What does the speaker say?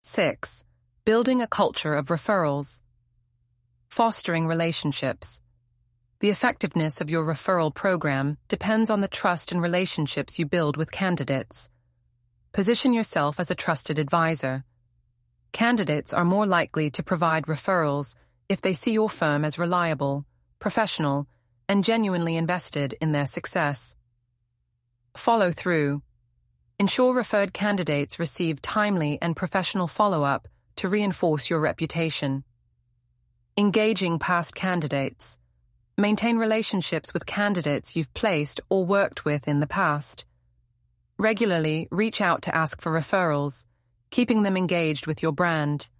6. Building a culture of referrals. Fostering relationships. The effectiveness of your referral program depends on the trust and relationships you build with candidates. Position yourself as a trusted advisor. Candidates are more likely to provide referrals if they see your firm as reliable, professional, and genuinely invested in their success. Follow through. Ensure referred candidates receive timely and professional follow-up to reinforce your reputation. Engaging past candidates. Maintain relationships with candidates you've placed or worked with in the past. Regularly reach out to ask for referrals, keeping them engaged with your brand.